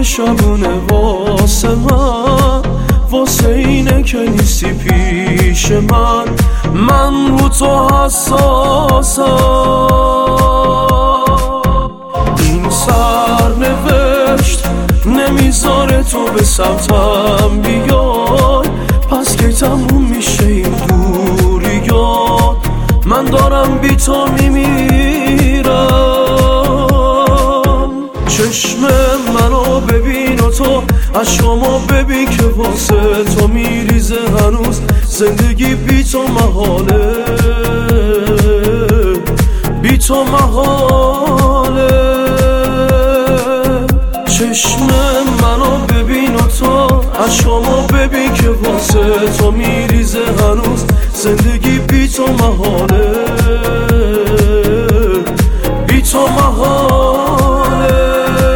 شبونه واسه من، واسه اینه که نیستی پیش من رو تو حساسم. این سرنوشت نمیذاره تو به سمتم بیای، پس که تموم میشه این دوریات، من دارم بی تو میمیرم. چشم منو ببین و تو اشکامو ببین که واسه تو میریزه هنوز، زندگی بی تو محاله، بی تو محاله. چشم منو ببین و تو اشکامو ببین که واسه تو میریزه هنوز، زندگی بی تو محاله، بی تو محاله.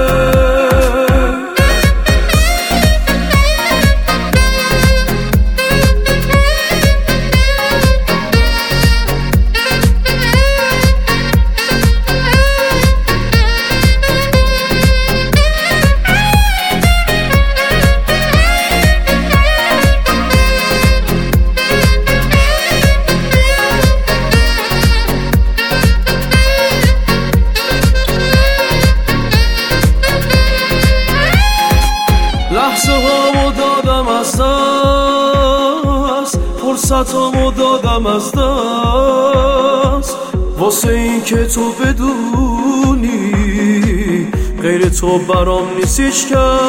لحظه هامو دادم از دست، فرصتامو دادم از دست، واسه این که تو بدونی غیر تو برام نیست هیچ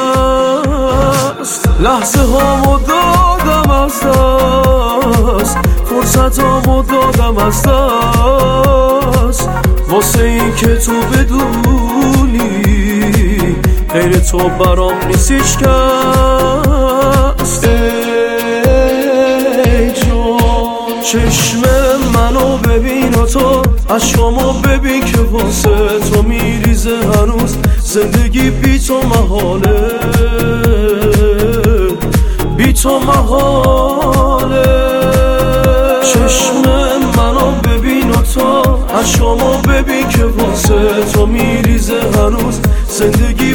کس. لحظه هامو دادم از دست، فرصتامو دادم از دست، واسه این که تو بدونی غیر تو برام نیست هیچ کس. ای جان چشم منو ببین و تو اشکامو ببین که واسه تو میریزه هنوز، زندگی بی تو محاله، بی تو محاله. چشم منو ببین و تو اشکامو ببین که واسه تو میریزه هنوز، زندگی